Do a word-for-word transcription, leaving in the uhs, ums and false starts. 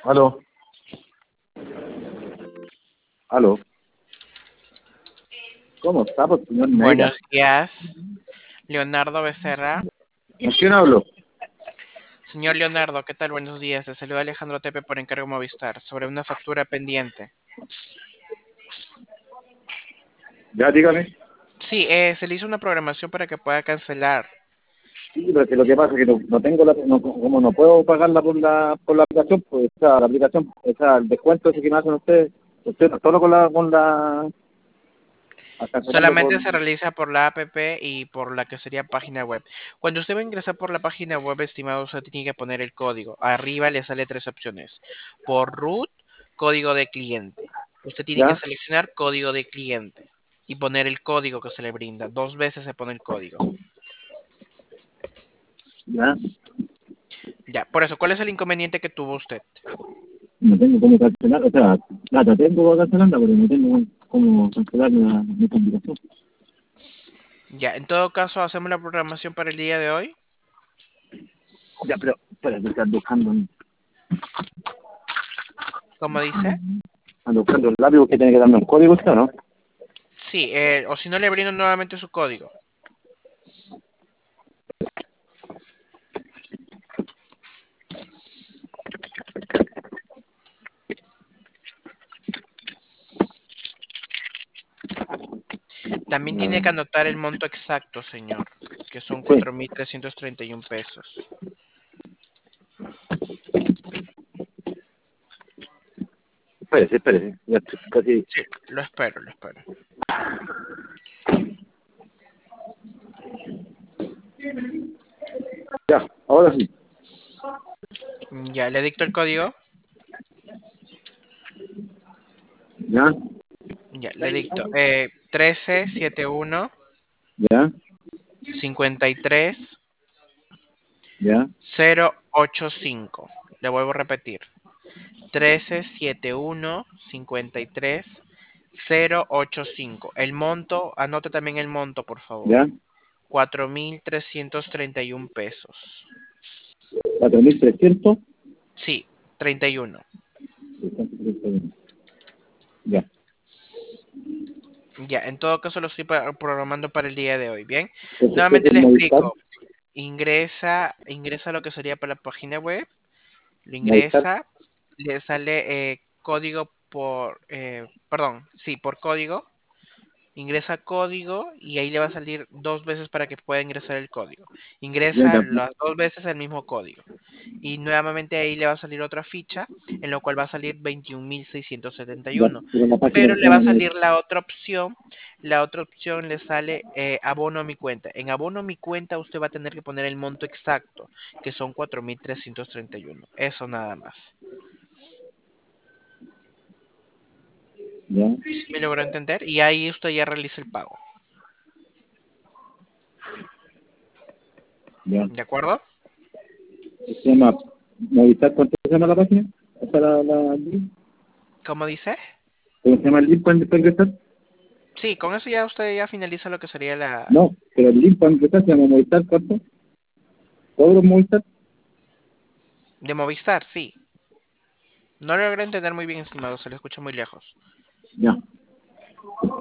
Aló, aló. ¿Cómo está, pues, señor Neira? Buenos días, Leonardo Becerra. ¿Con quién hablo? Señor Leonardo, ¿qué tal? Buenos días. Le saluda Alejandro Tepe por encargo Movistar sobre una factura pendiente. Ya, dígame. Sí, eh, se le hizo una programación para que pueda cancelar. Sí, pero que lo que pasa es que no, no tengo la, no, como no puedo pagarla por la, por la aplicación, pues, o sea, la aplicación, o sea, el descuento ese que me hacen ustedes, ustedes solo con la, con la, a cancelarlo por, Solamente se realiza por la app y por la que sería página web. Cuando usted va a ingresar por la página web, estimado, usted tiene que poner el código. Arriba le sale tres opciones. Por root, código de cliente. Usted tiene que ya, seleccionar código de cliente y poner el código que se le brinda. Dos veces se pone el código. ya, Ya, por eso, ¿cuál es el inconveniente que tuvo usted? no tengo cómo cancelar, o sea, plata tengo para cancelarla, pero no tengo cómo cancelar la, mi aplicación. Ya, en todo caso, hacemos la programación para el día de hoy. Ya, pero, espérate, que ando buscando, Como dice. ando buscando el lápiz que tiene que darme un código, ¿usted, no? Sí, eh, o si no, le brindo nuevamente su código. También tiene que anotar el monto exacto, señor, que son Sí, cuatro mil trescientos treinta y uno pesos. espérese, espérese, ya estoy casi. Sí, lo espero, lo espero. Ya, ahora sí. Ya, le dicto el código. Ya, Ya, le dicto. Eh, trece setenta y uno ya, cincuenta y tres ya. cero ochenta y cinco. Le vuelvo a repetir. trece setenta y uno cincuenta y tres cero ochenta y cinco. El monto, anote también el monto, por favor. Ya, cuatro mil trescientos treinta y uno pesos. cuatro mil trescientos. Sí, treinta y uno. Ya. Ya, en todo caso lo estoy pa- programando para el día de hoy, ¿bien? Entonces, ¿qué es Nuevamente el le Movistar? explico. Ingresa, ingresa lo que sería para la página web, lo Movistar. ingresa, le sale eh, código por, eh, perdón, sí, por código. Ingresa código y ahí le va a salir dos veces para que pueda ingresar el código. Ya, Ingresa ya. las dos veces el mismo código. Y nuevamente ahí le va a salir otra ficha, en lo cual va a salir veintiún mil seiscientos setenta y Ya, uno. pero la página Pero se le va llama a salir Movistar. la otra opción. La otra opción le sale eh, abono a mi cuenta. En abono a mi cuenta usted va a tener que poner el monto exacto, que son cuatro mil trescientos treinta y uno. Eso nada más. Ya, ¿Sí me logró entender? Y ahí usted ya realiza el pago. ya. ¿De acuerdo? Se llama Movistar. ¿Cuánto se llama la página? ¿Esa la, la link? ¿Cómo dice? ¿Cómo se llama el link para para ingresar? Sí, con eso ya usted ya finaliza lo que sería la No, pero el link para ingresar se llama Movistar. ¿Cuánto? ¿Todos los Movistar? de Movistar, sí. No lo logré entender muy bien, estimado, se lo escucha muy lejos. Ya.